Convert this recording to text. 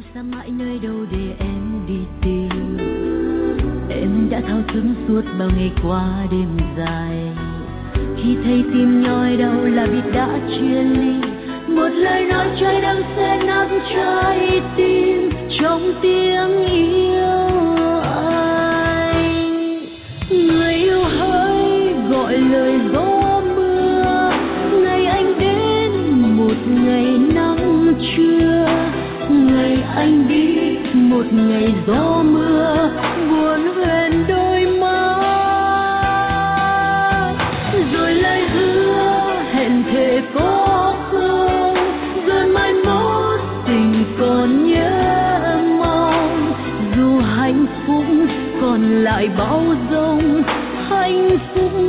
xa mãi nơi đâu để em đi tìm. Em đã thao thức suốt bao ngày qua đêm dài, khi thấy tim nhói đau là biết đã chia ly. Một lời nói trái đắng sẽ nát trái tim trong tiếng yêu anh. Người yêu hỡi gọi lời gió mưa, ngày anh đến một ngày nắng trưa, ngày anh đi một ngày gió mưa buồn huyền đôi má. Rồi lời hứa hẹn thề có không, rồi mai mốt tình còn nhớ mong. Dù hạnh phúc còn lại bao dung, hạnh phúc